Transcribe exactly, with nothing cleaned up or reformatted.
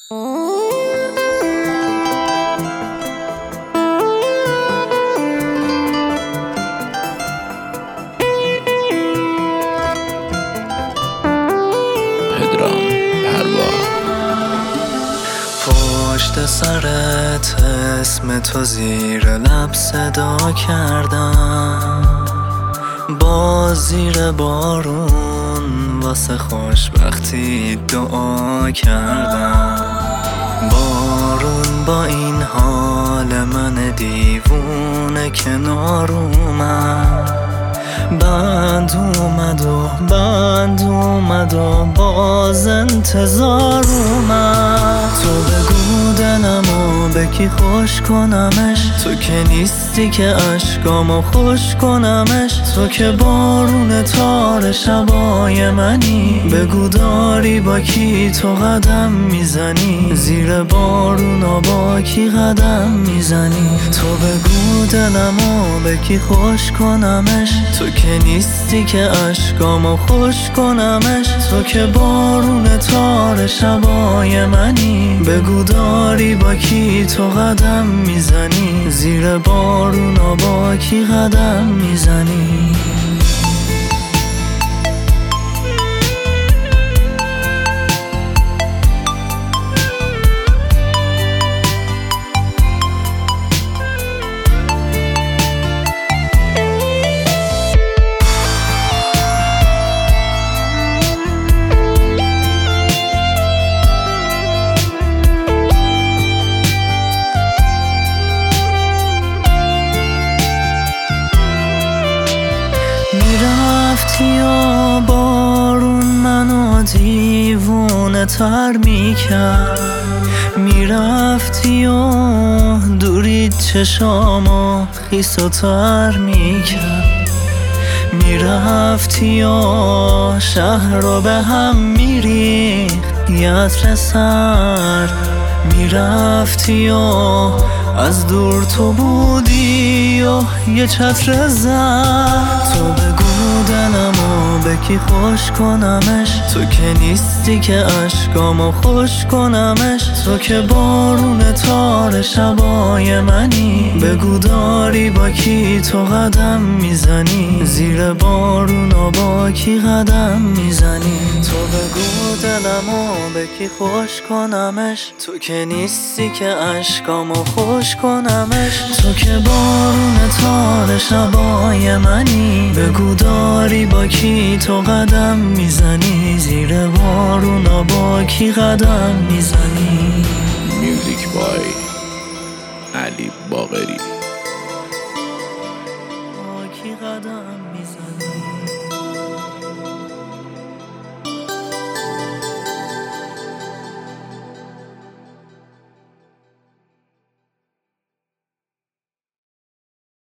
پشت سرت اسم تو زیر لب صدا کردم، با زیر بارون واسه خوشبختی دعا کردم. بارون با این حال من دیوونه کنار اومد، بند اومد و بند اومد و باز انتظار اومد. تو بگو دلمو به کی خوش کنمش، تو که نیستی که عشقامو خوش کنمش. تو که بارون تار شبای منی، بگو داری با کی تو قدم میزنی، زیر بارونا با کی قدم میزنی. تو بگو دلمو به کی خوش کنمش، تو که نیستی که عشقامو خوش کنمش. تو که بارون تار شبای منی، بگو داری با کی تو قدم میزنی، زیر بارونا با کی قدم میزنی. میرفتی و بارون منو دیوونه تر میکرد، میرفتی و دورید چشامو خیس و تر میکرد. میرفتی و شهر رو به هم میریخت یه عطر سر، میرفتی و از دور تو بودی و یه چتر زرد. تو بگو دلمو به کی خوش کنمش، تو که نیستی که عشقامو خوش کنمش. تو که بارون تار شبای منی، بگو داری با کی تو قدم میزنی، زیر بارونا با کی قدم میزنی. تو بگو دلمو به کی خوش کنمش، تو که نیستی که عشقامو خوش کنمش. تو که بارون تار شبای منی، بگو داری با کی تو قدم میزنی، زیر بارونا با کی قدم میزنی. میوزیک بای علی باقری. با کی قدم میزنی.